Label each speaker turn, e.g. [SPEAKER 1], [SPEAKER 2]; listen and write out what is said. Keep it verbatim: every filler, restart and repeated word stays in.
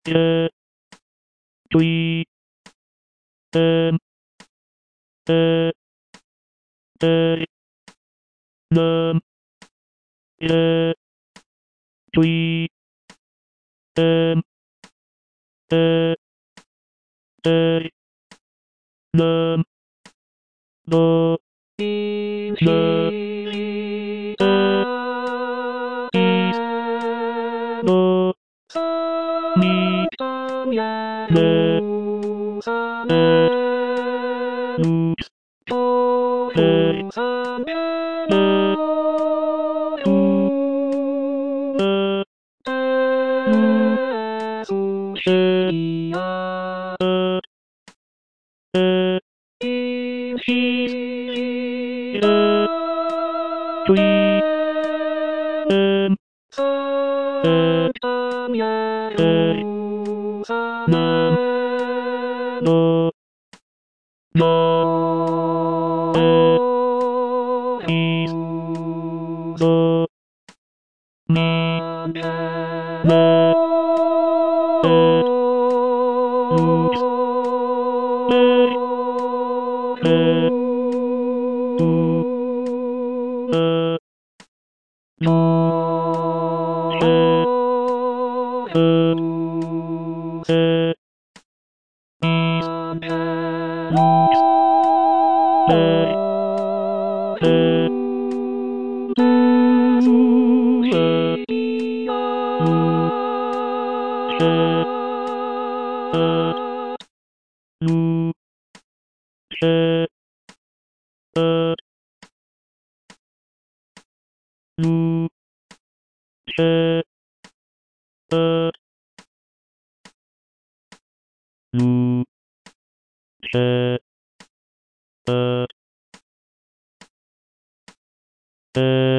[SPEAKER 1] え、とい、えん、え、えい、なん、え、とい、えん、え、えい、なん、ど、な、え、い、ど、み、ね、え、う、え、え、う、な、う、え、あ、え、し、え、とい、えん、え、えい、なん、ど、な、え、い、ど、み、な、え、う、えい、え、う、な、え、う、え、い、う、えい、え、う、あ、う、え、あ、う、え、あ、う、え、あ、う、え、あ、え